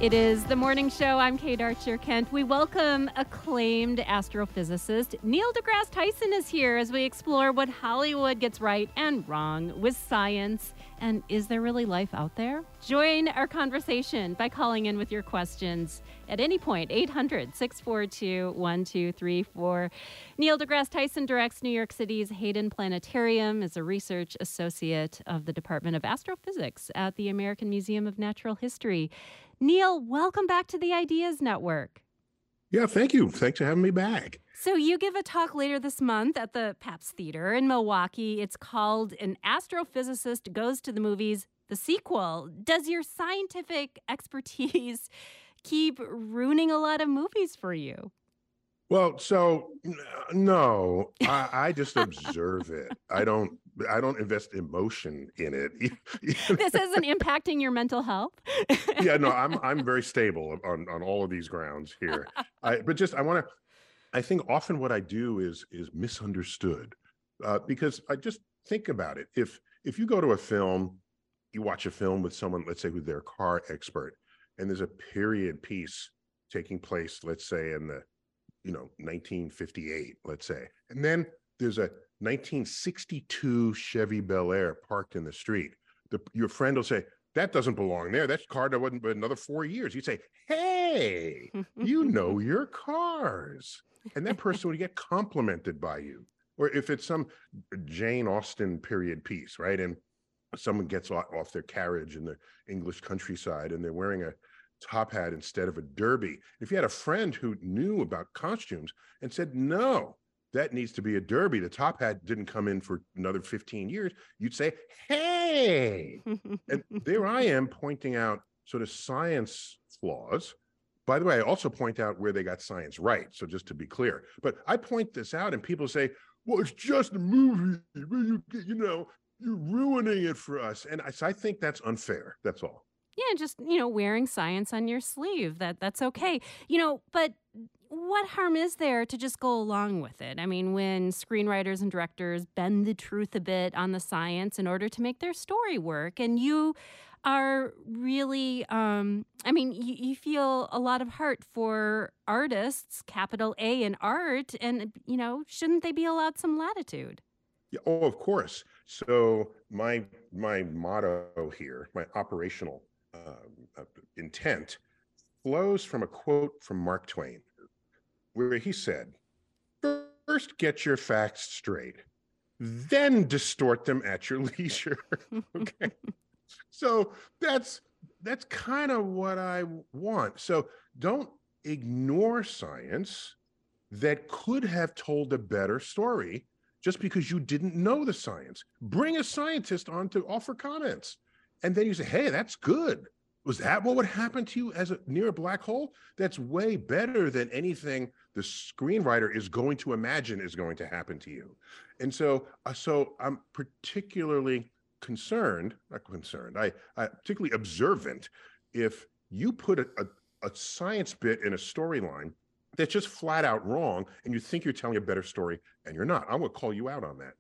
It is the morning show. I'm Kate Archer-Kent. We welcome acclaimed astrophysicist Neil deGrasse Tyson is here as we explore what Hollywood gets right and wrong with science. And is there really life out there? Join our conversation by calling in with your questions at any point, 800-642-1234. Neil deGrasse Tyson directs New York City's Hayden Planetarium, is a research associate of the Department of Astrophysics at the American Museum of Natural History. Neil, welcome back to the Ideas Network. Yeah, thank you. Thanks for having me back. So you give a talk later this month at the Pabst Theater in Milwaukee. It's called An Astrophysicist Goes to the Movies, the sequel. Does your scientific expertise keep ruining a lot of movies for you? Well, no, I just observe it. I don't invest emotion in it. This isn't impacting your mental health? Yeah, no, I'm very stable on all of these grounds here. I think often what I do is misunderstood, because I just think about it. If you go to a film, you watch a film with someone, let's say, who's their car expert, and there's a period piece taking place, let's say in the 1958, let's say. And then there's a 1962 Chevy Bel Air parked in the street. Your friend will say, that doesn't belong there. That car wasn't but another 4 years. You say, hey, you know your cars. And that person would get complimented by you. Or if it's some Jane Austen period piece, right? And someone gets off their carriage in the English countryside and they're wearing a top hat instead of a derby. If you had a friend who knew about costumes and said, no, that needs to be a derby, the top hat didn't come in for another 15 years, you'd say, hey. And there I am pointing out sort of science flaws. By the way, I also point out where they got science right. So just to be clear, but I point this out and people say, well, it's just a movie. You're ruining it for us. And I think that's unfair. That's all. Yeah, just, wearing science on your sleeve, that's okay. But what harm is there to just go along with it? I mean, when screenwriters and directors bend the truth a bit on the science in order to make their story work, and you are really, you feel a lot of heart for artists, capital A in art, and, shouldn't they be allowed some latitude? Yeah, oh, of course. So my motto here, my operational intent flows from a quote from Mark Twain, where he said, first get your facts straight, then distort them at your leisure. Okay. So that's kind of what I want. So don't ignore science that could have told a better story just because you didn't know the science. Bring a scientist on to offer comments. And then you say, hey, that's good. Was that what would happen to you near a black hole? That's way better than anything the screenwriter is going to imagine is going to happen to you. And so I'm particularly particularly observant if you put a science bit in a storyline that's just flat out wrong and you think you're telling a better story and you're not. I'm going to call you out on that.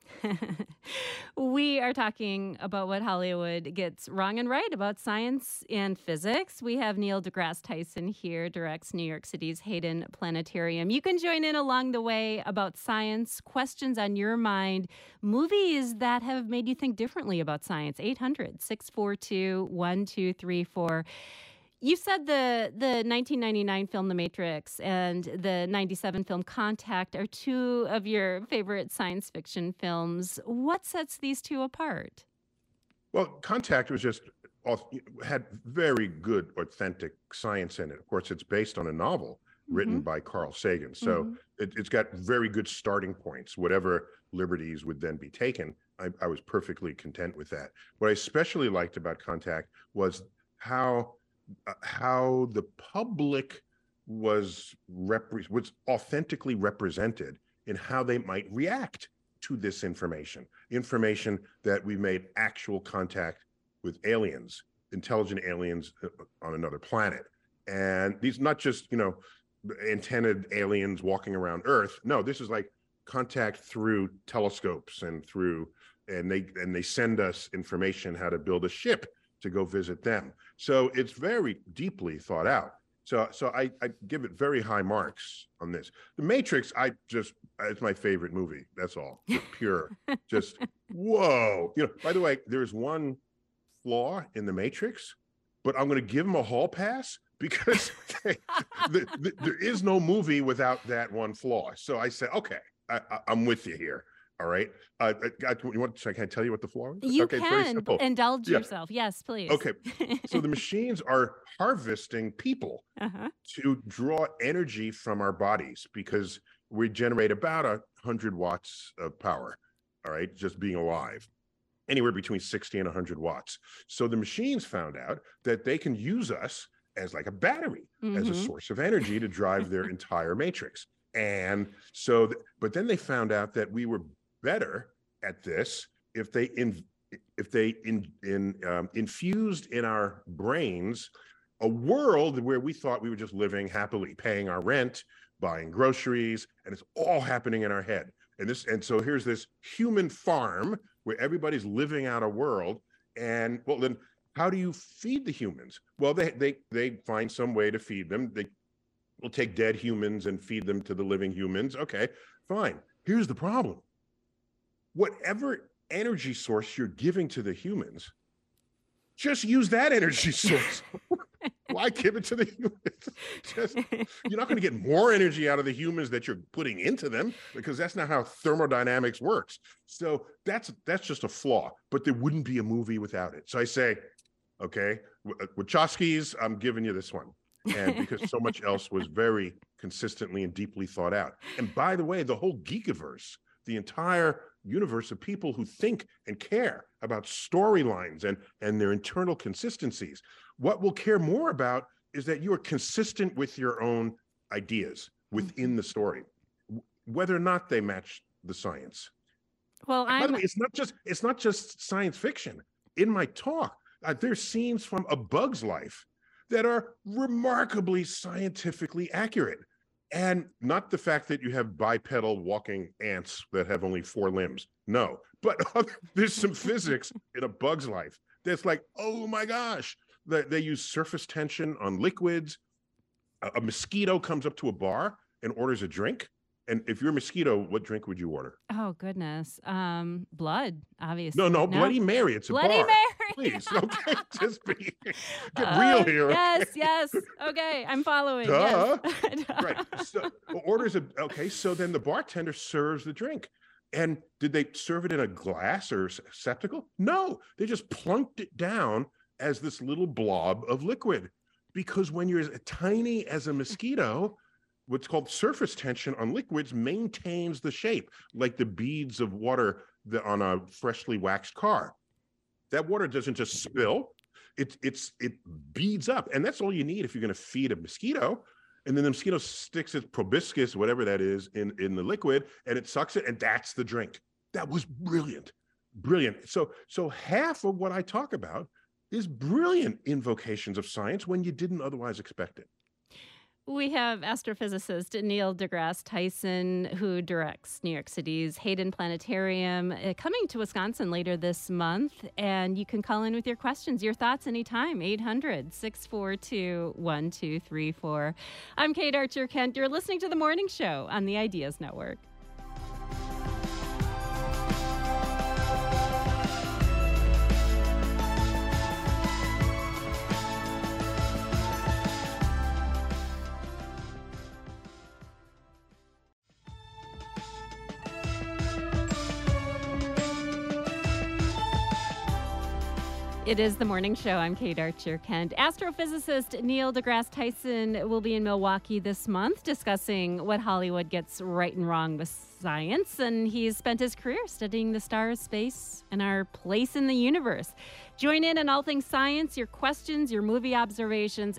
We are talking about what Hollywood gets wrong and right about science and physics. We have Neil deGrasse Tyson here, directs New York City's Hayden Planetarium. You can join in along the way about science, questions on your mind, movies that have made you think differently about science. 800-642-1234. You said the 1999 film The Matrix and the 97 film Contact are two of your favorite science fiction films. What sets these two apart? Well, Contact had very good, authentic science in it. Of course, it's based on a novel written by Carl Sagan. So it's got very good starting points. Whatever liberties would then be taken, I was perfectly content with that. What I especially liked about Contact was how the public was authentically represented in how they might react to this information that we made actual contact with aliens, intelligent aliens on another planet. And these not just, antennaed aliens walking around Earth. No, this is like contact through telescopes and they send us information how to build a ship to go visit them. So it's very deeply thought out. So I give it very high marks on this. The Matrix, it's my favorite movie. That's all. Just pure, just whoa. By the way, there's one flaw in the Matrix, but I'm going to give them a hall pass because there is no movie without that one flaw. So I said, okay, I'm with you here. All right. Can I tell you what the flaw is? You okay, it's very can simple. indulge yourself. Yes, please. Okay. So the machines are harvesting people to draw energy from our bodies because we generate about 100 watts of power. All right. Just being alive. Anywhere between 60 and 100 watts. So the machines found out that they can use us as like a battery, as a source of energy to drive their entire matrix. And so, but then they found out that we were better at this if they infused in our brains a world where we thought we were just living happily, paying our rent, buying groceries, and it's all happening in our head. And so here's this human farm where everybody's living out a world. And well, then how do you feed the humans? Well, they find some way to feed them. They will take dead humans and feed them to the living humans. Okay, fine. Here's the problem. Whatever energy source you're giving to the humans, just use that energy source. Why give it to the humans? You're not going to get more energy out of the humans that you're putting into them because that's not how thermodynamics works. So that's just a flaw, but there wouldn't be a movie without it. So I say, okay, Wachowskis, I'm giving you this one. And because so much else was very consistently and deeply thought out. And by the way, the whole Geekiverse, the entire universe of people who think and care about storylines and their internal consistencies. What we'll care more about is that you are consistent with your own ideas within the story, whether or not they match the science. Well, by the way, it's not just science fiction. In my talk, there's scenes from A Bug's Life that are remarkably scientifically accurate. And not the fact that you have bipedal walking ants that have only 4 limbs. No, but there's some physics in A Bug's Life that's like, oh my gosh, they use surface tension on liquids. A mosquito comes up to a bar and orders a drink. And if you're a mosquito, what drink would you order? Oh, goodness. Blood, obviously. No, Bloody Mary. It's a Bloody bar. Mary. Please, okay, just get real here. Okay? Yes. Okay, I'm following. Duh. Yes. Right. So so then the bartender serves the drink. And did they serve it in a glass or receptacle? No, they just plunked it down as this little blob of liquid. Because when you're as tiny as a mosquito, what's called surface tension on liquids maintains the shape, like the beads of water on a freshly waxed car. That water doesn't just spill, it beads up. And that's all you need if you're going to feed a mosquito. And then the mosquito sticks its proboscis, whatever that is, in the liquid, and it sucks it, and that's the drink. That was brilliant. Brilliant. So half of what I talk about is brilliant invocations of science when you didn't otherwise expect it. We have astrophysicist Neil deGrasse Tyson, who directs New York City's Hayden Planetarium, coming to Wisconsin later this month. And you can call in with your questions, your thoughts anytime, 800-642-1234. I'm Kate Archer-Kent. You're listening to The Morning Show on the Ideas Network. It is The Morning Show. I'm Kate Archer-Kent. Astrophysicist Neil deGrasse Tyson will be in Milwaukee this month discussing what Hollywood gets right and wrong with science. And he's spent his career studying the stars, space, and our place in the universe. Join in on all things science, your questions, your movie observations,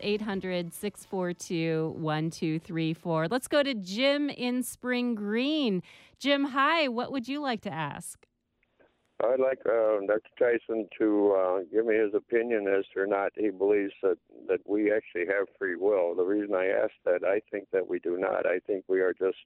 800-642-1234. Let's go to Jim in Spring Green. Jim, hi. What would you like to ask? I'd like Dr. Tyson to give me his opinion as to not he believes that we actually have free will. The reason I ask that, I think that we do not. I think we are just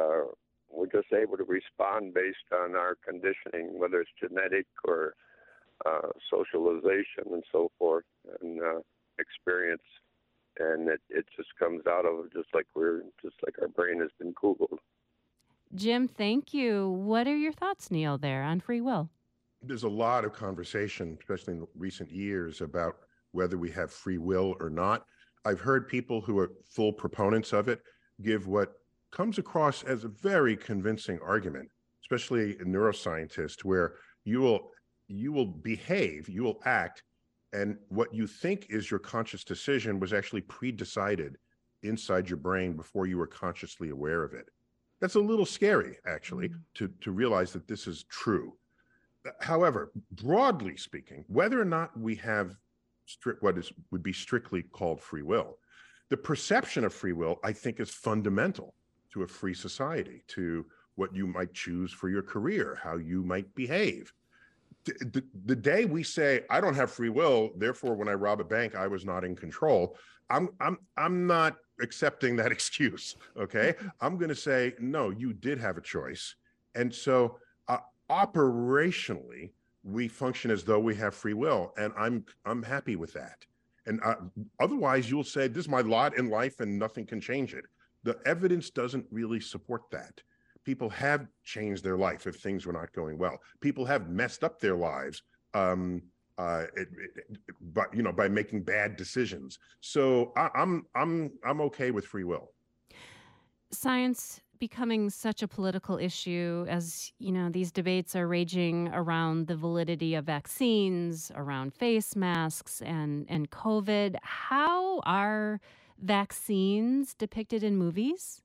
we're just able to respond based on our conditioning, whether it's genetic or socialization and so forth, and experience, and it just comes out of just like our brain has been Googled. Jim, thank you. What are your thoughts, Neil, there on free will? There's a lot of conversation, especially in recent years, about whether we have free will or not. I've heard people who are full proponents of it give what comes across as a very convincing argument, especially a neuroscientist, where you will behave, you will act, and what you think is your conscious decision was actually pre-decided inside your brain before you were consciously aware of it. That's a little scary, actually, to realize that this is true. However, broadly speaking, whether or not we have would be strictly called free will, the perception of free will, I think, is fundamental to a free society, to what you might choose for your career, how you might behave. The day we say, I don't have free will, therefore when I rob a bank, I was not in control, I'm not accepting that excuse, okay? I'm going to say, no, you did have a choice. And so operationally, we function as though we have free will, and I'm happy with that. And otherwise, you'll say, this is my lot in life and nothing can change it. The evidence doesn't really support that. People have changed their life if things were not going well. People have messed up their lives by making bad decisions. So I'm okay with free will. Science becoming such a political issue, as you know, these debates are raging around the validity of vaccines, around face masks and COVID. How are vaccines depicted in movies?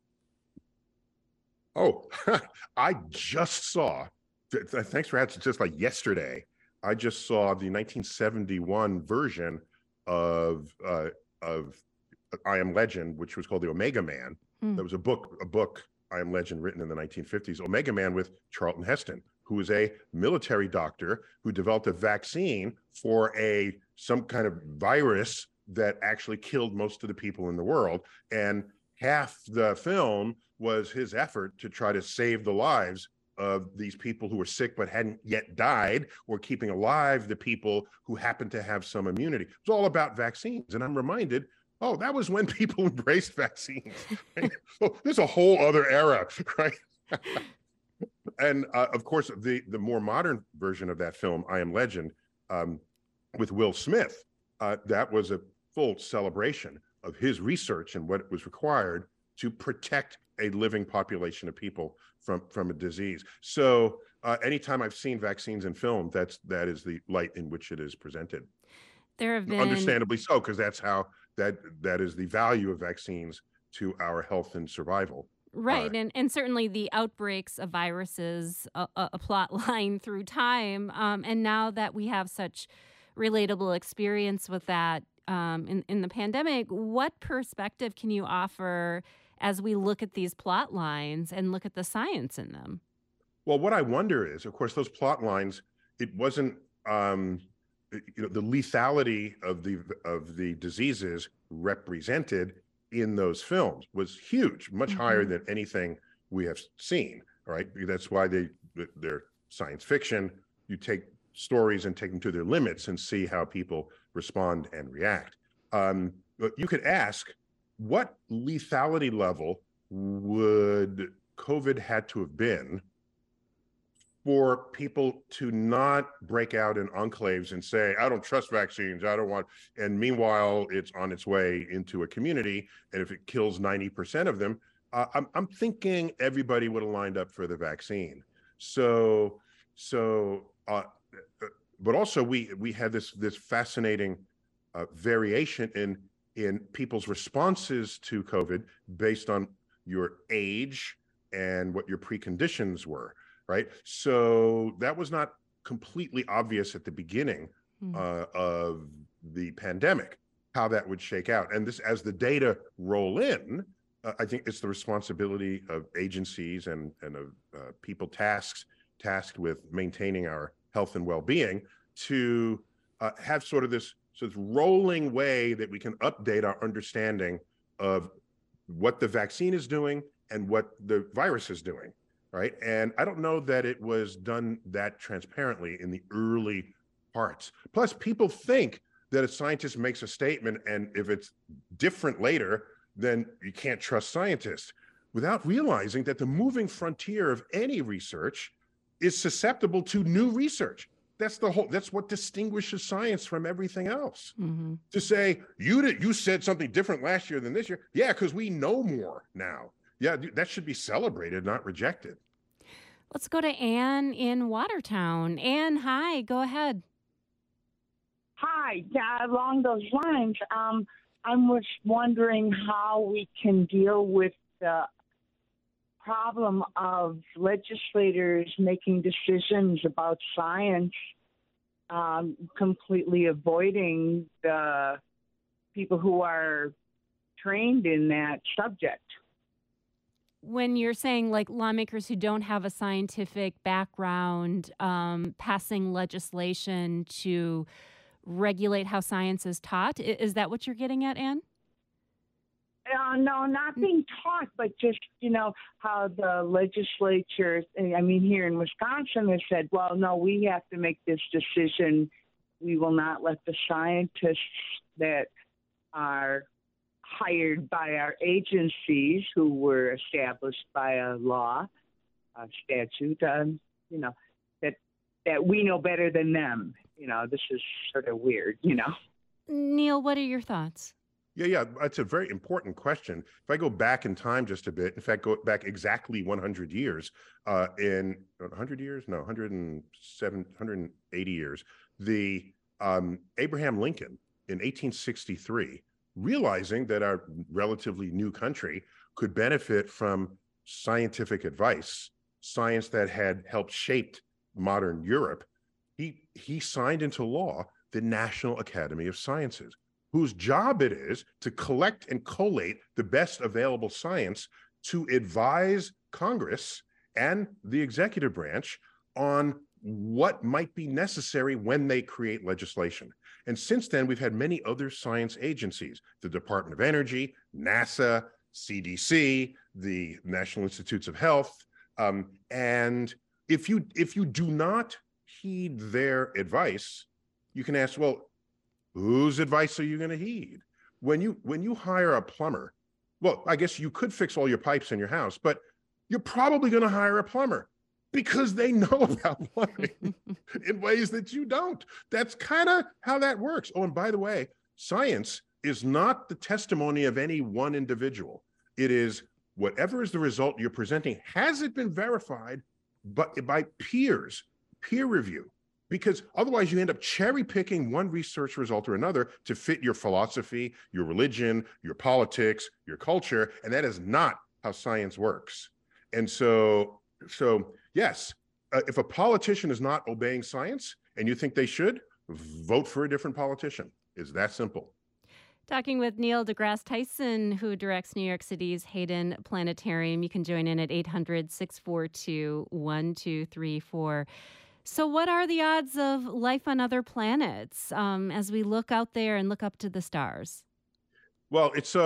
Oh, I just saw, thanks for asking, just like yesterday, I just saw the 1971 version of I Am Legend, which was called The Omega Man. There was a book, I Am Legend, written in the 1950s, Omega Man, with Charlton Heston, who was a military doctor who developed a vaccine for some kind of virus that actually killed most of the people in the world. And half the film was his effort to try to save the lives of these people who were sick but hadn't yet died, or keeping alive the people who happened to have some immunity. It's all about vaccines. And I'm reminded, oh, that was when people embraced vaccines. Right? So there's a whole other era, right? And of course, the more modern version of that film, I Am Legend, with Will Smith, that was a full celebration of his research and what was required to protect a living population of people from a disease. So anytime I've seen vaccines in film, that is the light in which it is presented. There have been, understandably so, because that's how that is the value of vaccines to our health and survival. Right. And certainly the outbreaks of viruses, a plot line through time. And now that we have such relatable experience with that in the pandemic, what perspective can you offer as we look at these plot lines and look at the science in them? Well, what I wonder is, of course, those plot lines, it wasn't, the lethality of the diseases represented in those films was huge, much higher than anything we have seen. All right, that's why they're science fiction. You take stories and take them to their limits and see how people respond and react. But you could ask, what lethality level would COVID had to have been for people to not break out in enclaves and say, I don't trust vaccines, I don't want, and meanwhile, it's on its way into a community, and if it kills 90% of them, I'm thinking everybody would have lined up for the vaccine. So, but also we had this fascinating variation in people's responses to COVID based on your age and what your preconditions were. Right. So that was not completely obvious at the beginning of the pandemic, how that would shake out. And this, as the data roll in, I think it's the responsibility of agencies and of people tasked with maintaining our health and well-being to have sort of this rolling way that we can update our understanding of what the vaccine is doing and what the virus is doing. Right. And I don't know that it was done that transparently in the early parts. Plus, people think that a scientist makes a statement, and if it's different later, then you can't trust scientists, without realizing that the moving frontier of any research is susceptible to new research. That's what distinguishes science from everything else. Mm-hmm. To say you said something different last year than this year, yeah, because we know more now. Yeah, that should be celebrated, not rejected. Let's go to Anne in Watertown. Anne, hi, go ahead. Hi, along those lines, I was wondering how we can deal with the problem of legislators making decisions about science, completely avoiding the people who are trained in that subject. When you're saying like lawmakers who don't have a scientific background passing legislation to regulate how science is taught, is that what you're getting at, Anne? No, not being taught, but just, how the legislature, here in Wisconsin, has said, well, no, we have to make this decision. We will not let the scientists that are hired by our agencies, who were established by a law, a statute, that we know better than them. This is sort of weird, Neil, what are your thoughts? Yeah, that's a very important question. If I go back in time just a bit, in fact, go back exactly 100 years, in 100 years, no, 107, 180 years, the Abraham Lincoln in 1863, realizing that our relatively new country could benefit from scientific advice, science that had helped shape modern Europe, he signed into law the National Academy of Sciences, whose job it is to collect and collate the best available science to advise Congress and the executive branch on what might be necessary when they create legislation. And since then, we've had many other science agencies, the Department of Energy, NASA, CDC, the National Institutes of Health. And if you do not heed their advice, you can ask, well, whose advice are you going to heed? When you hire a plumber, well, I guess you could fix all your pipes in your house, but you're probably going to hire a plumber because they know about plumbing in ways that you don't. That's kind of how that works. Oh, and by the way, science is not the testimony of any one individual. It is whatever is the result you're presenting. Has it been verified by peers, peer review? Because otherwise you end up cherry picking one research result or another to fit your philosophy, your religion, your politics, your culture, and that is not how science works. And so yes, if a politician is not obeying science and you think they should, vote for a different politician. It's that simple. Talking with Neil deGrasse Tyson, who directs New York City's Hayden Planetarium. You can join in at 800-642-1234. So what are the odds of life on other planets as we look out there and look up to the stars? Well, it's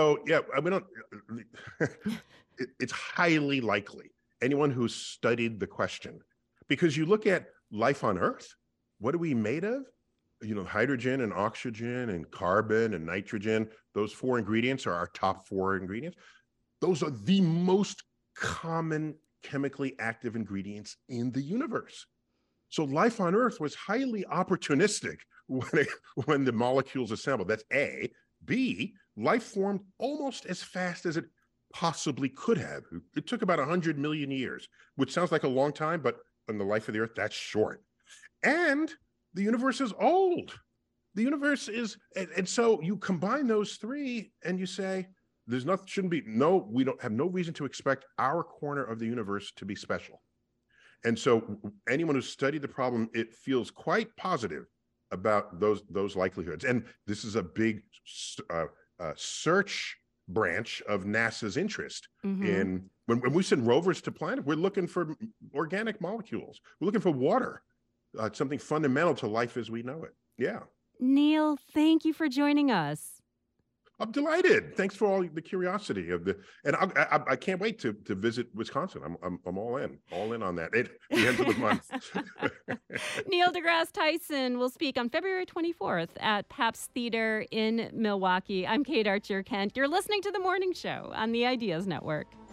highly likely. Anyone who's studied the question, because you look at life on Earth, what are we made of? Hydrogen and oxygen and carbon and nitrogen, those four ingredients are our top four ingredients. Those are the most common chemically active ingredients in the universe. So life on Earth was highly opportunistic when the molecules assembled. That's A. B, life formed almost as fast as it possibly could have. It took about 100 million years, which sounds like a long time, but in the life of the Earth, that's short. And the universe is old. The universe is, and so you combine those three and you say, we don't have no reason to expect our corner of the universe to be special. And so anyone who's studied the problem, it feels quite positive about those likelihoods. And this is a big search branch of NASA's interest in when we send rovers to planet, we're looking for organic molecules. We're looking for water, something fundamental to life as we know it. Yeah. Neil, thank you for joining us. I'm delighted. Thanks for all the curiosity of and I can't wait to visit Wisconsin. I'm all in on that. The end of the month. Neil deGrasse Tyson will speak on February 24th at Pabst Theater in Milwaukee. I'm Kate Archer Kent. You're listening to The Morning Show on the Ideas Network.